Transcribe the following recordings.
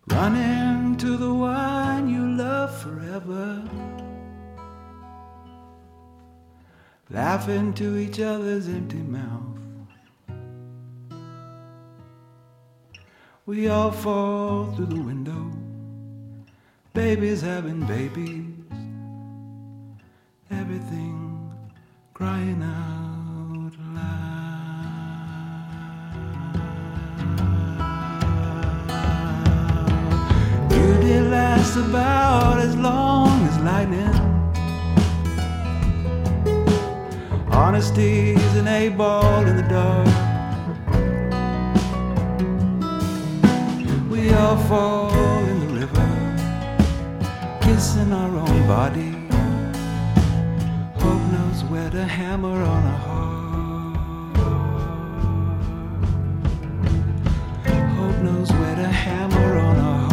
running to the one you love forever, laughing to each other's empty mouth. We all fall through the window, babies having babies, everything crying out loud. Beauty lasts about as long as lightning. Honesty's an A-ball in the dark. We all fall in the river, kissing our own body. Hope knows where to hammer on a heart. Hope knows where to hammer on a heart.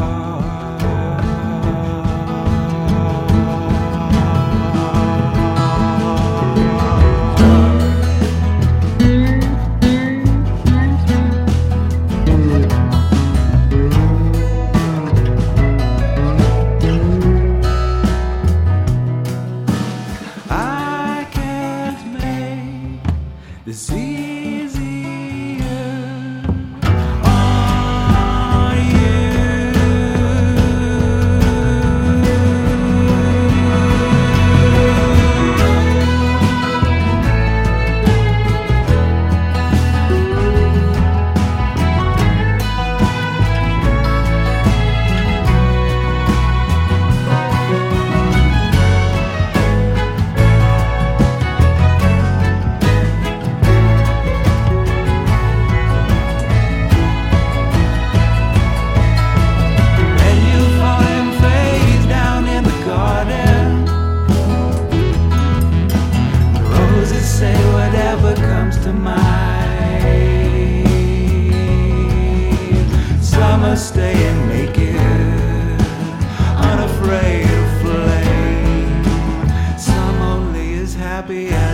This easier on you. Say whatever comes to mind. Some are staying naked, unafraid of flame. Some only as happy as